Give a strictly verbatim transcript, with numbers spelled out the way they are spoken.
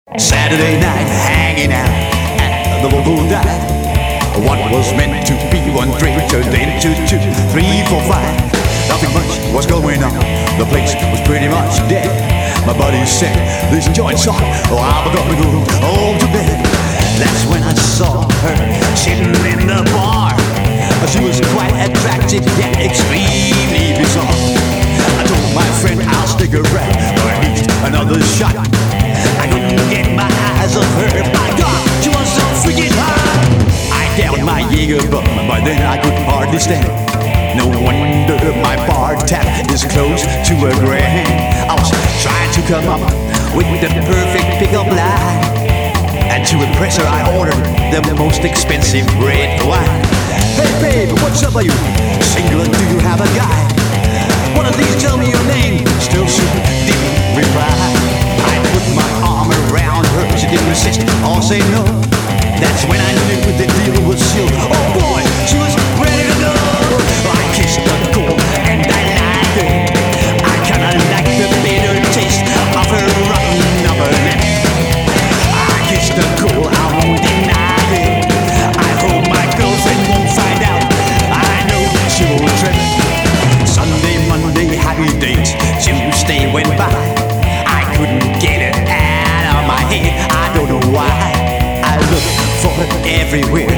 Saturday night, hanging out at the local dive. What was meant to be one drink turned into two, three, four, five. Nothing much was going on. The place was pretty much dead. My buddy said, "This joint's hot, oh, I'm gonna go home to bed." That's when I saw her sitting in the bar. She was quite attractive, yet extremely bizarre. I told my friend I'll stick around for at least another shot. I couldn't get my eyes off her. My God, she was so freaking hot. I downed my Jaeger bomb, but then I could hardly stand. No wonder my bar tab is close to a grand. I was trying to come up with the perfect pickup line, and to impress her I ordered the most expensive red wine. "Hey babe, what's up, are you single and do you have a guy? One of these, tell me your name." Still she didn't reply. I put my arm around her, she didn't resist or say no. That's when I knew the deal was sealed. Oh boy, she was ready to go. I kissed her cool and I liked it. I kinda liked the bitter taste of her rotten upper lip. I kissed her cool, I won't deny it. I hope my girlfriend won't find out. I know she will trip. Sunday, Monday, happy days. Tuesday went by. I couldn't get it out of my head. I don't know why. I looked for her everywhere.